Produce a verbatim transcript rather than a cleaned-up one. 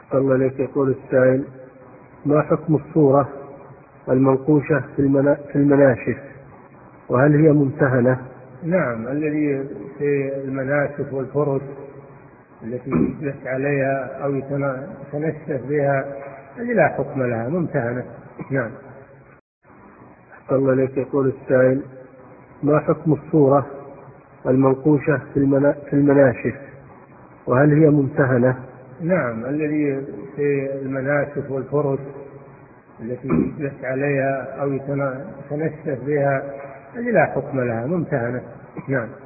الله إليك. يقول السائل: ما حكم الصورة المنقوشة في, المنا... في المناشف، وهل هي ممتهنة؟ نعم، الذي في المناشف والفرش التي يجلس عليها أو يتنشف بها هذه لا حكم لها، ممتهنة. نعم. الله إليك. يقول السائل: ما حكم الصورة المنقوشة في, المنا... في المناشف، وهل هي ممتهنة؟ نعم، الذي في المناشف والفرش التي يجلس عليها أو يتنشف بها هذه لا حكم لها، ممتهنة. نعم.